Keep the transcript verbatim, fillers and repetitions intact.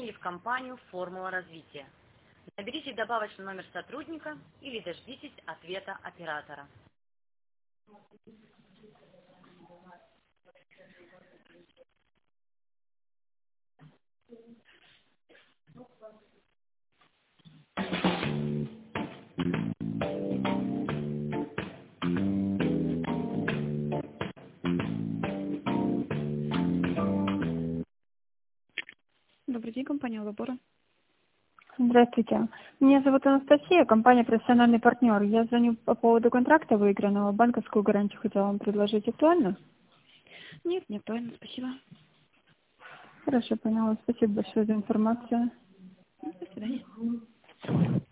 позвонили в компанию «Формула развития». Наберите добавочный номер сотрудника или дождитесь ответа оператора. Добрый день, компания Лабора. Здравствуйте. Меня зовут Анастасия, компания «Профессиональный партнер». Я звоню по поводу контракта выигранного. Банковскую гарантию хотела вам предложить. Актуально? Нет, не актуально, спасибо. Хорошо, поняла. Спасибо большое за информацию. До свидания.